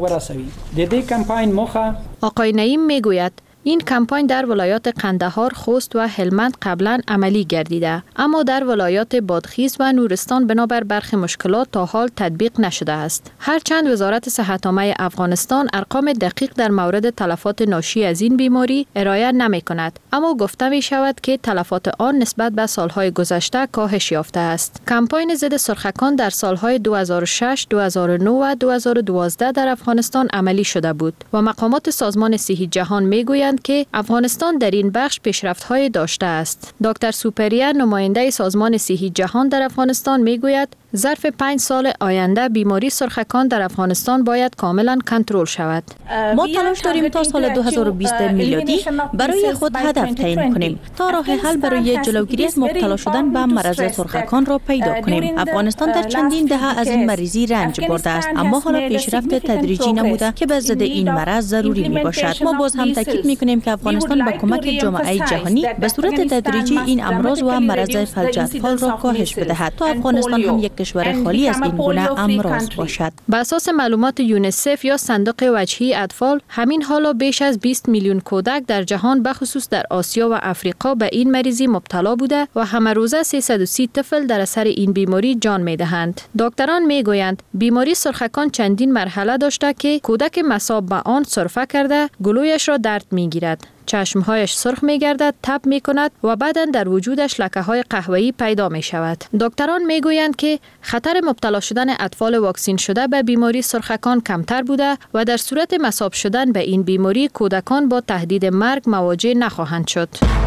آقای نعیم میگوید این کمپاین در ولایات قندهار، خوست و هلمند قبلا عملی گردیده، اما در ولایات بادغیس و نورستان بنابر برخی مشکلات تا حال تطبیق نشده است. هرچند وزارت صحت عامه افغانستان ارقام دقیق در مورد تلفات ناشی از این بیماری ارائه نمی کند، اما گفته می شود که تلفات آن نسبت به سالهای گذشته کاهش یافته است. کمپاین ضد سرخکان در سالهای دو هزار و شش، دو هزار و نه و دو هزار و دوازده در افغانستان عملی شده بود و مقامات سازمان صحی جهان می گویند که افغانستان در این بخش پیشرفت‌های داشته است. دکتر سوپریا نماینده سازمان صحی جهان در افغانستان میگوید ظرف پنج سال آینده بیماری سرخکان در افغانستان باید کاملا کنترل شود.
ما تلاش داریم تا سال دو هزار و بیست میلادی برای خود هدف تعیین کنیم تا راه حل برای جلوگیری از مبتلا شدن به مرض سرخکان را پیدا کنیم. افغانستان در چندین دهه از این مریضی رنج برده است، اما حالا پیشرفت تدریجی نموده که به ضد این مرض ضروری می باشد. ما باز هم تاکید می کنیم که افغانستان با کمک جامعه جهانی به صورت تدریجی این امراض و مرض فلج‌اطفال را کاهش بدهد تا افغانستان هم یک کشور خالی از این گونه امراض باشد.
بر اساس معلومات یونیسف یا صندوق وجهی اطفال، همین حالا بیش از بیست میلیون کودک در جهان به خصوص در آسیا و افریقا به این مریضی مبتلا بوده و همه روزه سیصد و سی طفل در اثر این بیماری جان می‌دهند. دکتران میگویند بیماری سرخکان چندین مرحله داشته که کودک مصاب به آن سرفه کرده گلویش را درد می‌گیرد، چشمهایش سرخ می گردد، تب می کند و بعداً در وجودش لکه های قهوه‌ای پیدا می شود. دکتران می گویند که خطر مبتلا شدن اطفال واکسین شده به بیماری سرخکان کمتر بوده و در صورت مصاب شدن به این بیماری کودکان با تهدید مرگ مواجه نخواهند شد.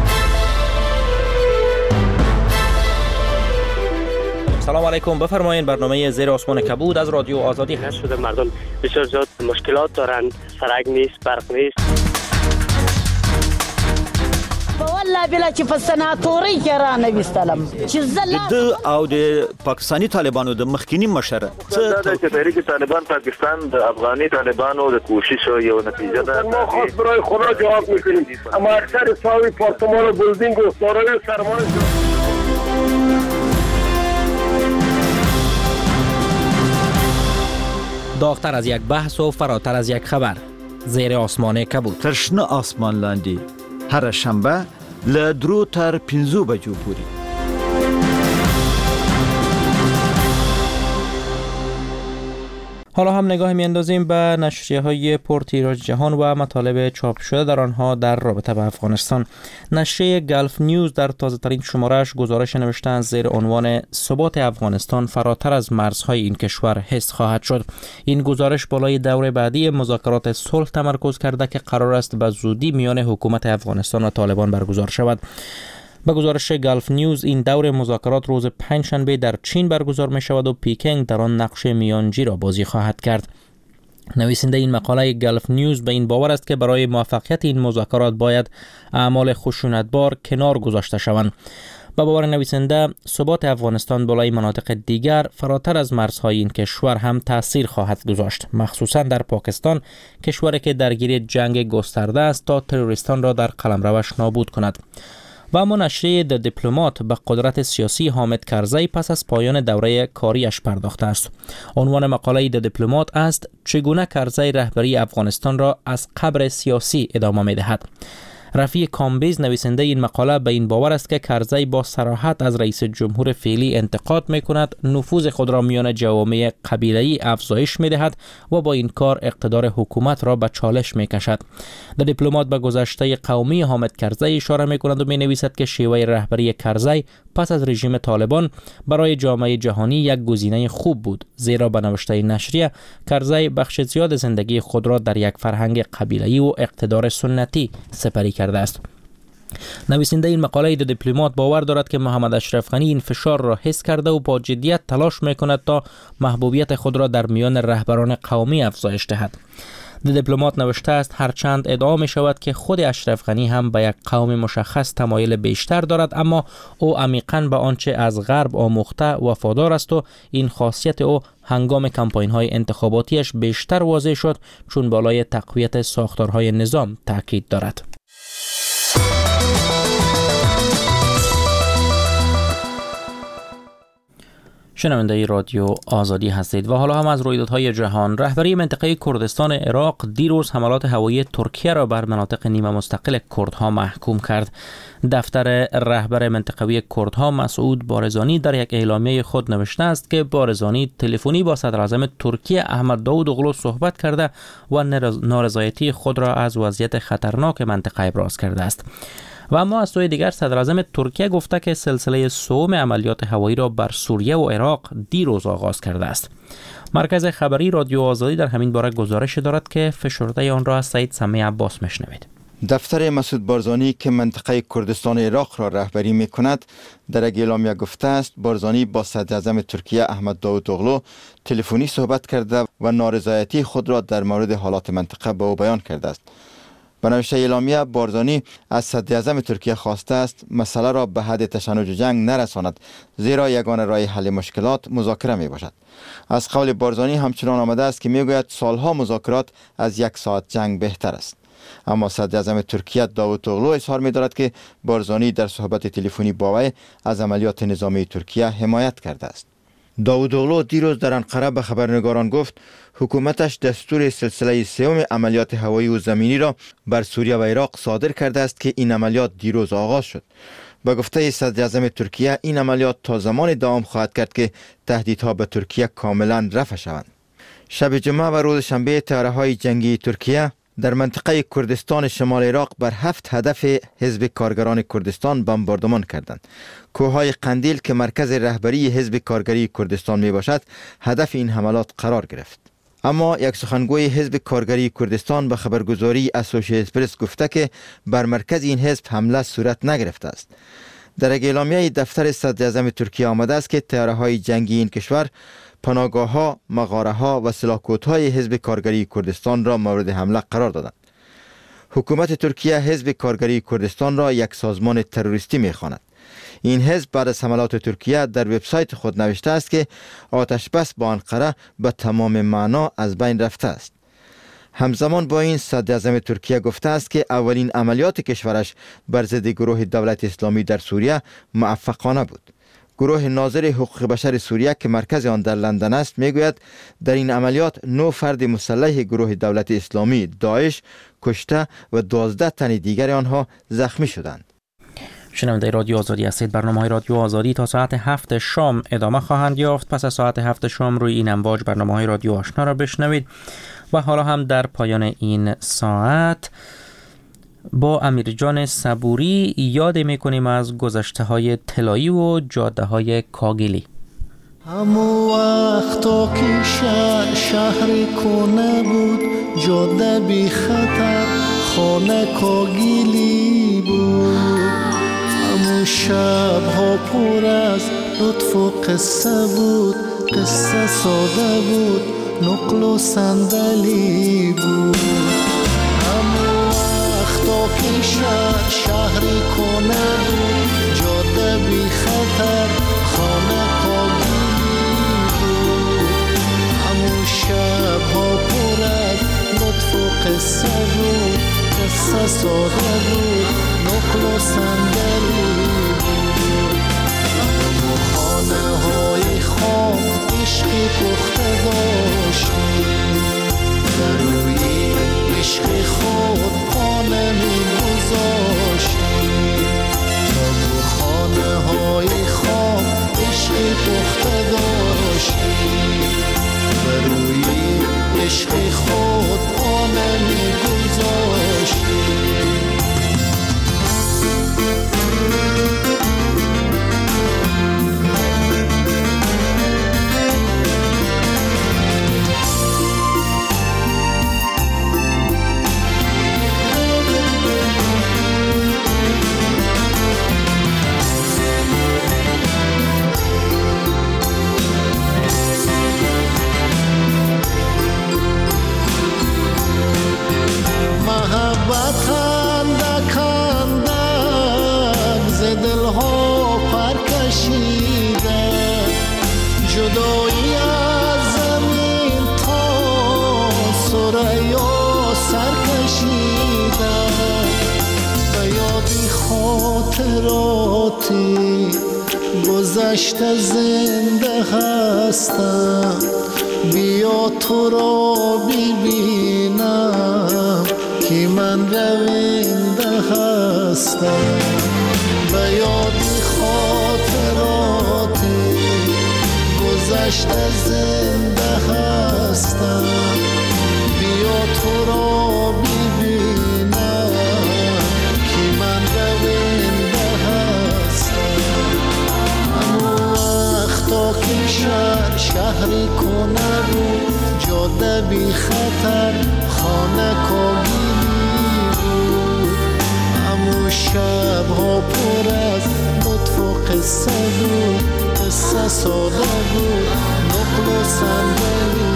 سلام علیکم، بفرمایید. برنامه زیر آسمان کبود از رادیو آزادی هست.
شده مردم بسیار زیاد مشکلات دارند، سرک نیست، برق نیست.
والله بلا چې په سناتوري کې را نه وستلم چې زله
د او د پاکستانی طالبانو د مخکینی مشره
دا چې تحریک طالبان پاکستان د افغاني طالبانو د کوشش یو نتیجه ده.
ما خاص برای خدا جواب میکنیم، اما اکثر ساوی پارتمان و بلدینگ و سارای سرمان
داغتر از یک بحث و فراتر از یک خبر. زیر آسمان کبود.
ترشنه آسمان لاندی هر شنبه له درو تر پنځو بجو پورې.
حالا هم نگاه میاندازیم به نشریه های پرتیراژ جهان و مطالب چاپ شده در آنها در رابطه با افغانستان. نشریه گلف نیوز در تازه ترین شماره‌اش گزارش نوشته زیر عنوان ثبات افغانستان فراتر از مرزهای این کشور حس خواهد شد. این گزارش بالای دور بعدی مذاکرات صلح تمرکز کرده که قرار است به زودی میان حکومت افغانستان و طالبان برگزار شود. با گزارش گلف نیوز این دور مذاکرات روز پنجشنبه در چین برگزار می شود و پیکنگ در آن نقش میانجی را بازی خواهد کرد. نویسنده این مقاله گلف نیوز به این باور است که برای موفقیت این مذاکرات باید اعمال خشونتبار کنار گذاشته شوند. با باور نویسنده ثبات افغانستان بالای مناطق دیگر فراتر از مرزهای این کشور هم تأثیر خواهد گذاشت، مخصوصا در پاکستان، کشوری که درگیر جنگ گسترده است تا تروریستان را در قلمروش نابود کند. و اما نشریه د دیپلمات به قدرت سیاسی حامد کرزی پس از پایان دوره کاریش پرداخته است. عنوان مقاله د دیپلمات است چگونه کرزی رهبری افغانستان را از قبر سیاسی ادامه می‌دهد. رفیع کامبیز نویسنده این مقاله به این باور است که کرزی با صراحت از رئیس جمهور فعلی انتقاد می‌کند، نفوذ خود را میان جوامع قبیله‌ای افزایش می‌دهد و با این کار اقتدار حکومت را به چالش می‌کشد. در دیپلمات به گذشته قومی حامد کرزی اشاره می‌کند و می‌نویسد که شیوه رهبری کرزی پس از رژیم طالبان برای جامعه جهانی یک گزینه خوب بود، زیرا به نوشته نشریه کرزی بخش زیاد زندگی خود را در یک فرهنگ قبیله‌ای و اقتدار سنتی سپری کرده است. نویسنده این مقاله د دیپلمات باور دارد که محمد اشرف غنی این فشار را حس کرده و با جدیت تلاش می‌کند تا محبوبیت خود را در میان رهبران قومی افزایش دهد. دیپلمات نوشته است هرچند ادعا می شود که خود اشرف غنی هم به یک قوم مشخص تمایل بیشتر دارد، اما او عمیقاً به آنچه از غرب آموخته وفادار است و این خاصیت او هنگام کمپاین های انتخاباتیش بیشتر واضح شد، چون بالای تقویت ساختارهای نظام تاکید دارد. شنونده رادیو آزادی هستید و حالا هم از رویدادهای جهان. رهبری منطقه کردستان عراق دیروز حملات هوایی ترکیه را بر مناطق نیمه مستقل کردها محکوم کرد. دفتر رهبر منطقوی کردها مسعود بارزانی در یک اعلامیه خود نوشته است که بارزانی تلفنی با صدر اعظم ترکیه احمد داود اوغلو صحبت کرده و نارضایتی خود را از وضعیت خطرناک منطقه ابراز کرده است. و اما از سوی دیگر صدر اعظم ترکیه گفته که سلسله سوم عملیات هوایی را بر سوریه و عراق دیروز آغاز کرده است. مرکز خبری رادیو آزادی در همین باره گزارش دارد که فشرده آن را از سید سمی عباس میشنوید.
دفتر مسعود بارزانی که منطقه کردستان عراق را رهبری می کند در یک اعلامیه گفته است بارزانی با صدر اعظم ترکیه احمد داود اوغلو تلفنی صحبت کرده و نارضایتی خود را در مورد حالات منطقه به او بیان کرده است. به نوشته اعلامیه بارزانی از صدر اعظم ترکیه خواسته است مسئله را به حد تشنج جنگ نرساند، زیرا یگانه راه حل مشکلات مذاکره می باشد. از قول بارزانی همچنان آمده است که می گوید سالها مذاکرات از یک ساعت جنگ بهتر است. اما صدر اعظم ترکیه داوود اوغلو اظهار می دارد که بارزانی در صحبت تلفنی با وی از عملیات نظامی ترکیه حمایت کرده است. داوود اوغلو دیروز در انقره به خبرنگاران گفت حکومتش دستور سلسله سوم عملیات هوایی و زمینی را بر سوریه و عراق صادر کرده است که این عملیات دیروز آغاز شد. به گفته صدر اعظم ترکیه این عملیات تا زمان دوام خواهد کرد که تهدیدها به ترکیه کاملا رفع شوند. شب جمعه و روز شنبه طیاره‌های جنگی ترکیه در منطقه کردستان شمال عراق بر هفت هدف حزب کارگران کردستان بمباردمان کردند. کوههای قندیل که مرکز رهبری حزب کارگری کردستان می باشد هدف این حملات قرار گرفت. اما یک سخنگوی حزب کارگری کردستان به خبرگزاری اسوشییتد پرس گفته که بر مرکز این حزب حمله صورت نگرفته است. در اعلامیه دفتر صدر اعظم ترکیه آمده است که طیاره‌های جنگی این کشور پناهگاه‌ها، مغاره‌ها و سلاح‌کوت‌های حزب کارگری کردستان را مورد حمله قرار دادند. حکومت ترکیه حزب کارگری کردستان را یک سازمان تروریستی می‌خواند. این حزب بعد از حملات ترکیه در وبسایت خود نوشته است که آتش بس با انقره به تمام معنا از بین رفته است. همزمان با این صدر اعظم ترکیه گفته است که اولین عملیات کشورش بر ضد گروه دولت اسلامی در سوریه موفقانه بود. گروه ناظر حقوق بشر سوریه که مرکز آن در لندن است میگوید در این عملیات نه فرد مسلح گروه دولت اسلامی داعش کشته و دوازده تن دیگر آنها زخمی شدند.
شنونده رادیو آزادی هستید. برنامه‌های رادیو آزادی تا ساعت هفت شام ادامه خواهند یافت. پس از ساعت هفت شام روی این امواج برنامه‌های رادیو آشنا را بشنوید و حالا هم در پایان این ساعت با امیرجان صبوری یاد میکنیم از گذشته های طلایی و جاده های کاگیلی.
همو وقتا که شهر شهر کنه بود، جاده بی خطر خانه کاگیلی بود. همو شب ها پر از لطف و قصه بود، قصه ساده بود، نقل و صندلی بود. تا که شهر شهری کنه بود، جاده بی خطر خانه کاگیلی بود. همون شب ها پر از لطف و قصه بود، قصه ساده بود، نقل و صندلی بود. همون خانه های خام عشقی پخته داشتیم، در روی عشق خود پا نمی گذاشتیم. خاطراتی گذشته زنده هستم، بیا تو را ببینم که من رونده هستم. به یاد خاطراتی گذشته زنده هستم، بیا تو را ببینم که من رونده هستم. همون وقتا که شهر شهری کنه بود، جاده بی خطر خانه کاگیلی بود. همون شبها پر از لطف و قصه بود، قصه ساده بود، نقل و صندلی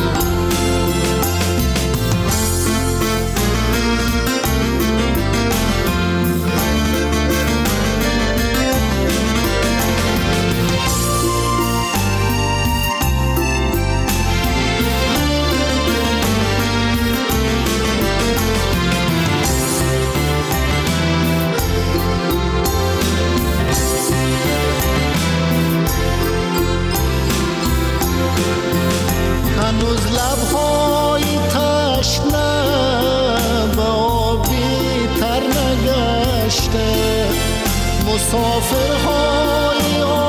هنوز لبهای تشنه به آبی تر نگشته، مسافرهای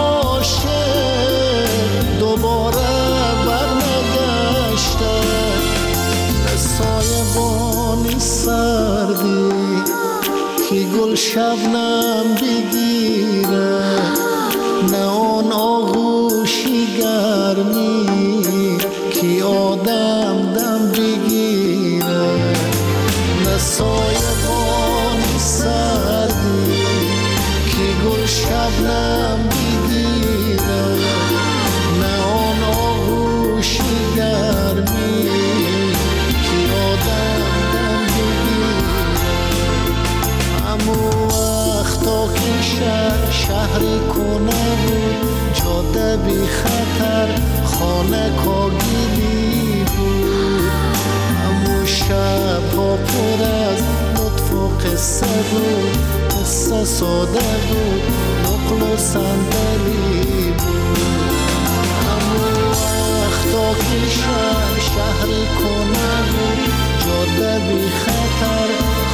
عاشق دوباره برنگشته. به سایبانی سردی که گل شبنم بگیره، نه آن آغوشی گرمی که آدم دم بگیره. نه سایبانی سردی که گل شبنم بگیره، نه آن آغوشی گرمی که آدم دم بگیره. همون وقتا که شهر شهری کنه بود، جاده بی خطر خانه کاگیلی بود. همون شبها پر از لطف و قصه بود، قصه ساده بود، نقل و صندلی بود. همون وقتا که شهر شهری کنه بود، جاده بی خطر